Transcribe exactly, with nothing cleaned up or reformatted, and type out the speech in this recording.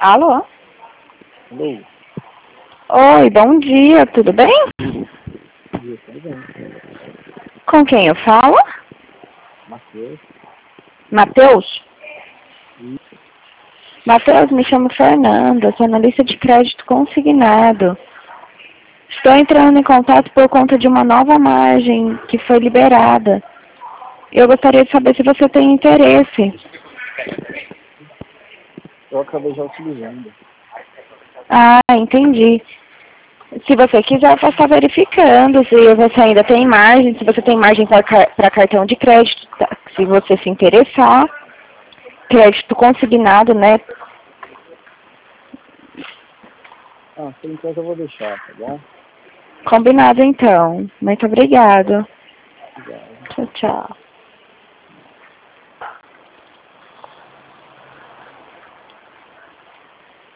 Alô? Alô? Oi, bom dia, tudo bem? Bom dia, tudo bem? Com quem eu falo? Matheus? Matheus? Isso. Matheus, me chamo Fernanda, sou analista de crédito consignado. Estou entrando em contato por conta de uma nova margem que foi liberada. Eu gostaria de saber se você tem interesse. Eu acabei já utilizando. Ah, entendi. Se você quiser, eu posso estar verificando se você ainda tem margem, se você tem margem para cartão de crédito, tá? Se você se interessar. Crédito consignado, né? Ah, por enquanto eu vou deixar, tá bom? Combinado, então. Muito obrigado. Obrigado. Tchau, tchau.